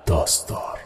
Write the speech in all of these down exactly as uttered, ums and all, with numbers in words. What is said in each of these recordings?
داستار.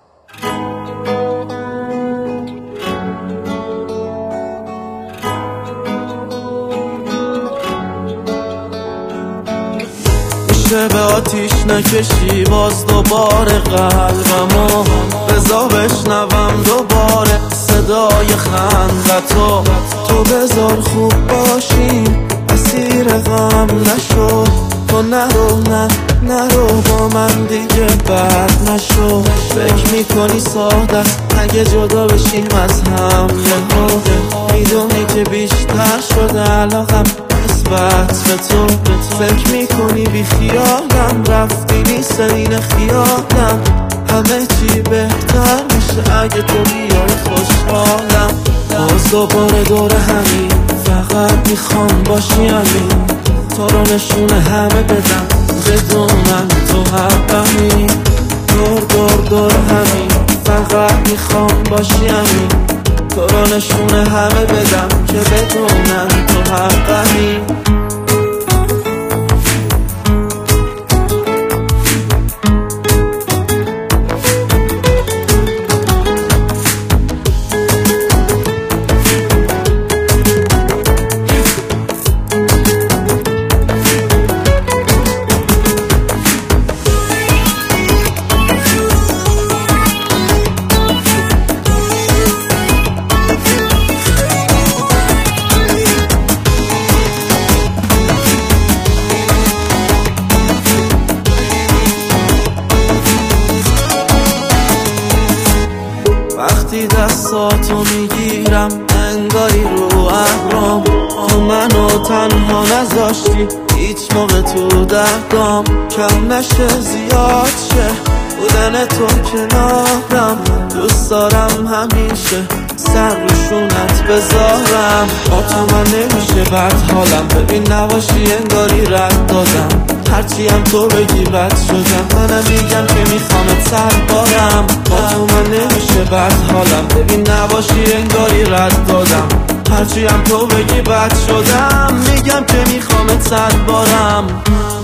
میشه به آتیش نکشی باز دوباره قلبمو، بذار بشنوم دوباره صدای خندتو. تو بذار خوب باشیم اسیر غم نشو، تو نرو نه نرو با من دیگه بد نشو. فکر میکنی ساده است اگه جدا بشیم از هم یهو، میدونی که بیشتر شده علاقم نسبت به تو. فکر میکنی بی خیالم رفتی نیست این خیالم، همه چی بهتر میشه اگه تو بیای خوشحالم. باز دوباره دور همین فقط میخوام باشی همین، تو رو نشونه همه بدم بدونم تو حقمی. دور دور دور همین فقط میخوام باشی همین، تو رو نشونه همه بدم که بدونم تو حقمی. وقتی دستاتو میگیرم انگاری رو ابرام، تو منو تنها نذاشتی هیچ موقع تو دردام. کم نشه زیاد شه بودن تو کنارم، دوست دارم همیشه سر روشونت بذارم. با تو من نمیشه بد حالم، ببین نباشی انگاری رد دادم. هرچی هم تو بگی بد شدم، منم میگم که میخوامت سر بارم. با تو من نمیشه بد حالم، ببین نباشی انگاری رد دادم. هرچی هم تو بگی بد شدم، میگم که میخوامت سر بارم.